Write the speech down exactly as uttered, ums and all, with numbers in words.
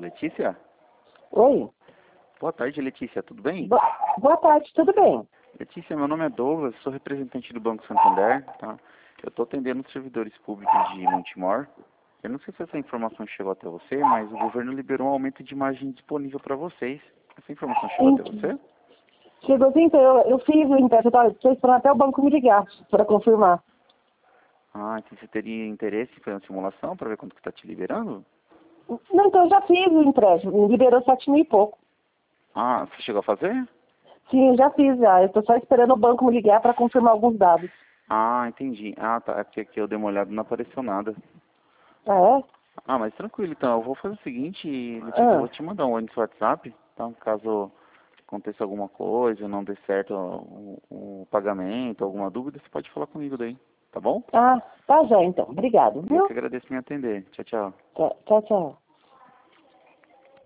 Letícia? Oi. Boa tarde, Letícia, tudo bem? Bo Boa tarde, tudo bem? Letícia, meu nome é Douglas, sou representante do Banco Santander, tá? Eu estou atendendo os servidores públicos de Montemor. Eu não sei se essa informação chegou até você, mas o governo liberou um aumento de margem disponível para vocês. Essa informação chegou até você? Chegou sim, então eu, eu fiz o empréstimo, eu estou esperando até o banco me ligar para confirmar. Ah, então você teria interesse em fazer uma simulação para ver quanto que está te liberando? Não, então eu já fiz o empréstimo, me liberou sete mil e pouco. Ah, você chegou a fazer? Sim, eu já fiz já, eu estou só esperando o banco me ligar para confirmar alguns dados. Ah, entendi. Ah, tá, é porque aqui eu dei uma olhada e não apareceu nada. Ah, é? Ah, mas tranquilo, então, eu vou fazer o seguinte, Letícia, eu Ah, vou te mandar um oi no seu WhatsApp, tá? Caso aconteça alguma coisa, não dê certo o, o pagamento, alguma dúvida, você pode falar comigo daí, tá bom? ah, tá já então, obrigado, Eu viu? que agradeço me atender. Tchau, tchau. Tchau, tchau. tchau.